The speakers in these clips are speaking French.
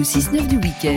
6-9 du week-end.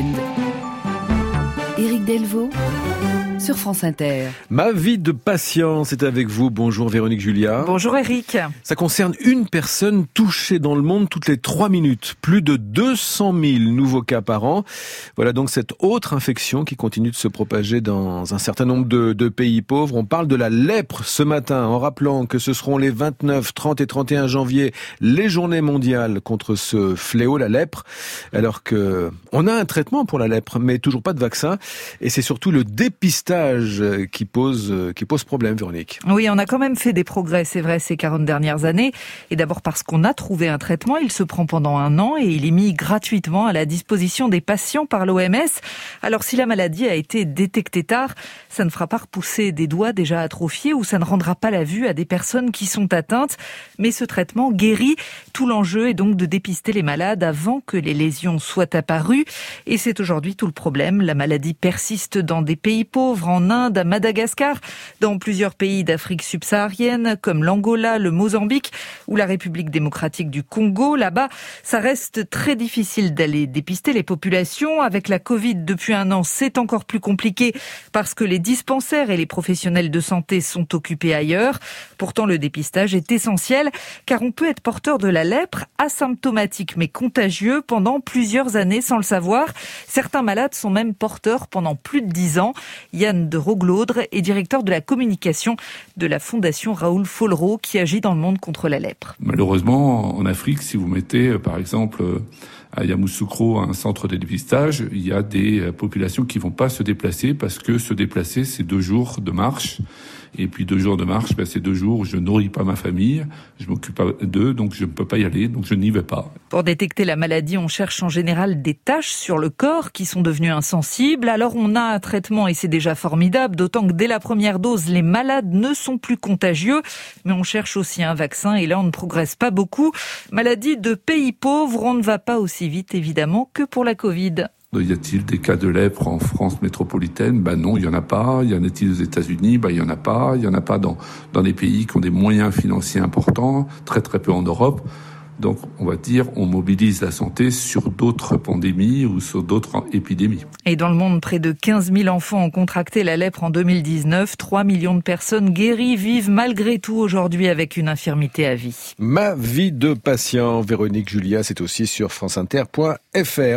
Éric Delvaux sur France Inter. Ma vie de patience est avec vous. Bonjour Véronique Julia. Bonjour Éric. Ça concerne une personne touchée dans le monde toutes les 3 minutes. Plus de 200 000 nouveaux cas par an. Voilà donc cette autre infection qui continue de se propager dans un certain nombre de pays pauvres. On parle de la lèpre ce matin en rappelant que ce seront les 29, 30 et 31 janvier les journées mondiales contre ce fléau, la lèpre. Alors que on a un traitement pour la lèpre, mais toujours pas de vaccin. Et c'est surtout le dépistage qui pose problème, Véronique. Oui, on a quand même fait des progrès, c'est vrai, ces 40 dernières années. Et d'abord parce qu'on a trouvé un traitement, il se prend pendant 1 an et il est mis gratuitement à la disposition des patients par l'OMS. Alors si la maladie a été détectée tard, ça ne fera pas repousser des doigts déjà atrophiés ou ça ne rendra pas la vue à des personnes qui sont atteintes. Mais ce traitement guérit. Tout l'enjeu est donc de dépister les malades avant que les lésions soient apparues. Et c'est aujourd'hui tout le problème. La maladie persiste dans des pays pauvres, en Inde, à Madagascar, dans plusieurs pays d'Afrique subsaharienne, comme l'Angola, le Mozambique ou la République démocratique du Congo. Là-bas, ça reste très difficile d'aller dépister les populations. Avec la Covid depuis 1 an, c'est encore plus compliqué parce que les dispensaires et les professionnels de santé sont occupés ailleurs. Pourtant, le dépistage est essentiel car on peut être porteur de la lèpre, asymptomatique mais contagieux pendant plusieurs années sans le savoir. Certains malades sont même porteurs pendant plus de 10 ans. Yann de Roglaudre est directeur de la communication de la Fondation Raoul Follereau qui agit dans le monde contre la lèpre. Malheureusement, en Afrique, si vous mettez par exemple à Yamoussoukro un centre de dépistage, il y a des populations qui vont pas se déplacer parce que se déplacer, c'est 2 jours de marche. Et puis 2 jours de marche, c'est 2 jours où je nourris pas ma famille, je m'occupe pas d'eux, donc je ne peux pas y aller, donc je n'y vais pas. Pour détecter la maladie, on cherche en général des taches sur le corps qui sont devenues insensibles. Alors on a un traitement et c'est déjà formidable, d'autant que dès la première dose, les malades ne sont plus contagieux. Mais on cherche aussi un vaccin et là on ne progresse pas beaucoup. Maladie de pays pauvres, on ne va pas aussi vite évidemment que pour la Covid. Y a-t-il des cas de lèpre en France métropolitaine ? Non, il y en a pas. Y en a-t-il aux États-Unis ? Il y en a pas. Il y en a pas dans des pays qui ont des moyens financiers importants, très très peu en Europe. Donc, on va dire, on mobilise la santé sur d'autres pandémies ou sur d'autres épidémies. Et dans le monde, près de 15 000 enfants ont contracté la lèpre en 2019. 3 millions de personnes guéries vivent malgré tout aujourd'hui avec une infirmité à vie. Ma vie de patient, Véronique Julia, c'est aussi sur franceinter.fr.